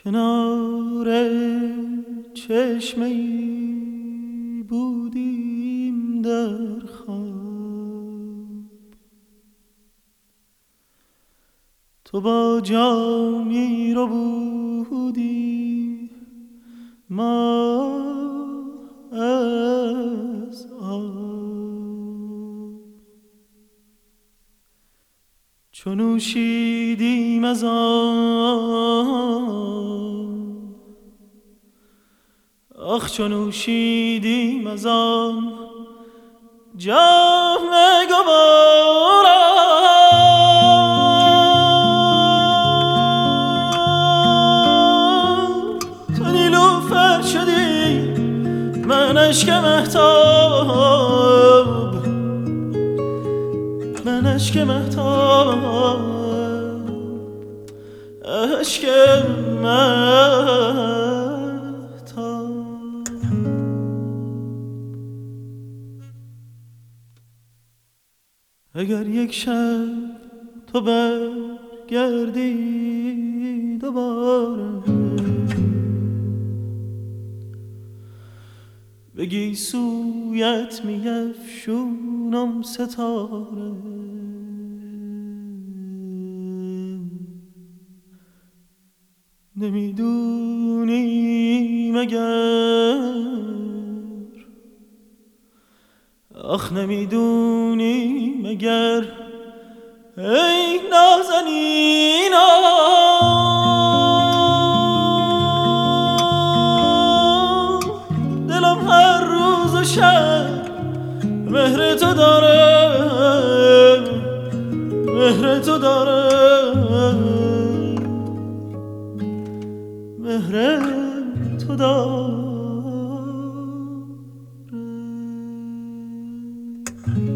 کنار چشمه ای بودیم در خواب، تو با جامی رو بودی ما از آب، چو نوشیدیم از آن، آخ چو نوشیدیم از آن جام گوارا، تو نیلوفر شدی من اشک مهتاب، من اشک مهتاب، اشک مهتاب. اگر یک شب تو برگردی دوباره، بگی سویت میفشونم ستاره، نمیدونی مگر، آخ نمیدونی مگر ای نازنینا، دلم هر روز و شب مهر تو داره، مهر تو داره، مهر تو داره.